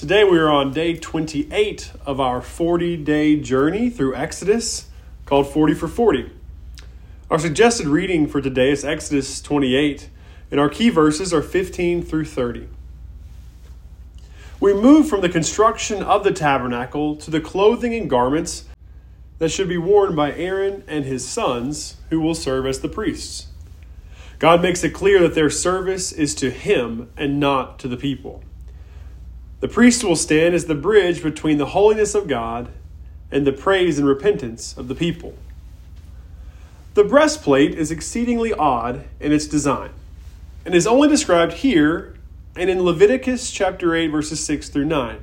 Today we are on day 28 of our 40-day journey through Exodus called 40 for 40. Our suggested reading for today is Exodus 28, and our key verses are 15 through 30. We move from the construction of the tabernacle to the clothing and garments that should be worn by Aaron and his sons, who will serve as the priests. God makes it clear that their service is to him and not to the people. The priest will stand as the bridge between the holiness of God and the praise and repentance of the people. The breastplate is exceedingly odd in its design and is only described here and in Leviticus chapter 8, verses 6 through 9.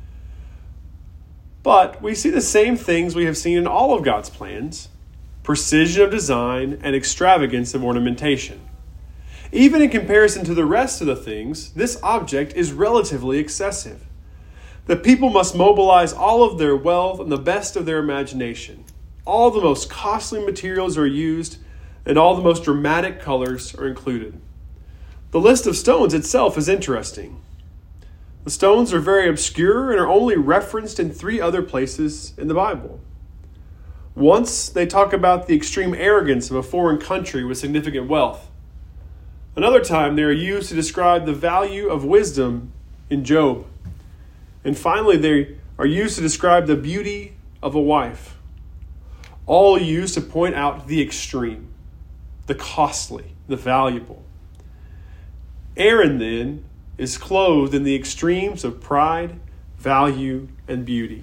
But we see the same things we have seen in all of God's plans: precision of design and extravagance of ornamentation. Even in comparison to the rest of the things, this object is relatively excessive. The people must mobilize all of their wealth and the best of their imagination. All the most costly materials are used, and all the most dramatic colors are included. The list of stones itself is interesting. The stones are very obscure and are only referenced in 3 other places in the Bible. Once, they talk about the extreme arrogance of a foreign country with significant wealth. Another time, they are used to describe the value of wisdom in Job. And finally, they are used to describe the beauty of a wife. All used to point out the extreme, the costly, the valuable. Aaron, then, is clothed in the extremes of pride, value, and beauty.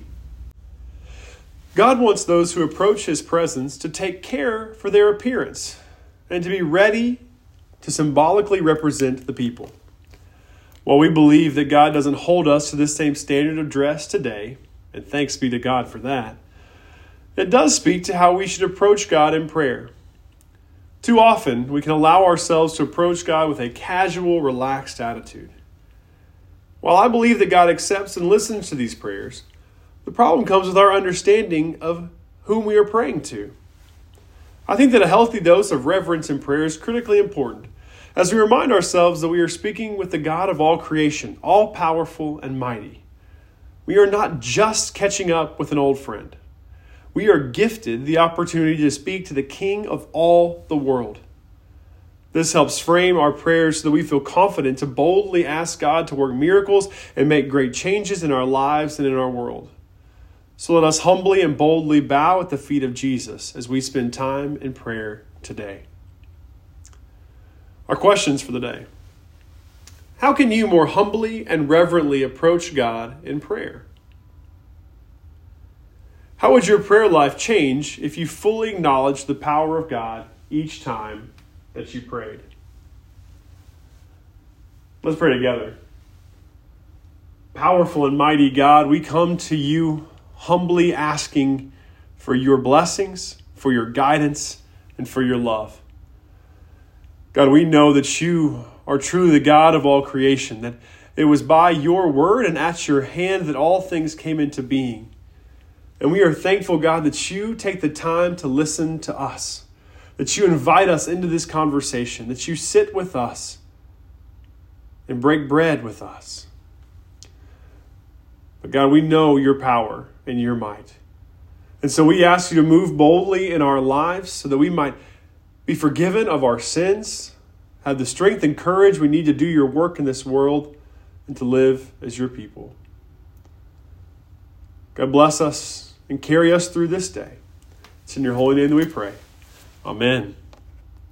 God wants those who approach his presence to take care for their appearance and to be ready to symbolically represent the people. While we believe that God doesn't hold us to this same standard of dress today, and thanks be to God for that, it does speak to how we should approach God in prayer. Too often, we can allow ourselves to approach God with a casual, relaxed attitude. While I believe that God accepts and listens to these prayers, the problem comes with our understanding of whom we are praying to. I think that a healthy dose of reverence in prayer is critically important, as we remind ourselves that we are speaking with the God of all creation, all-powerful and mighty. We are not just catching up with an old friend. We are gifted the opportunity to speak to the King of all the world. This helps frame our prayers so that we feel confident to boldly ask God to work miracles and make great changes in our lives and in our world. So let us humbly and boldly bow at the feet of Jesus as we spend time in prayer today. Our questions for the day. How can you more humbly and reverently approach God in prayer? How would your prayer life change if you fully acknowledged the power of God each time that you prayed? Let's pray together. Powerful and mighty God, we come to you humbly asking for your blessings, for your guidance, and for your love. God, we know that you are truly the God of all creation, that it was by your word and at your hand that all things came into being. And we are thankful, God, that you take the time to listen to us, that you invite us into this conversation, that you sit with us and break bread with us. But God, we know your power and your might. And so we ask you to move boldly in our lives so that we might be forgiven of our sins, have the strength and courage we need to do your work in this world, and to live as your people. God bless us and carry us through this day. It's in your holy name that we pray. Amen.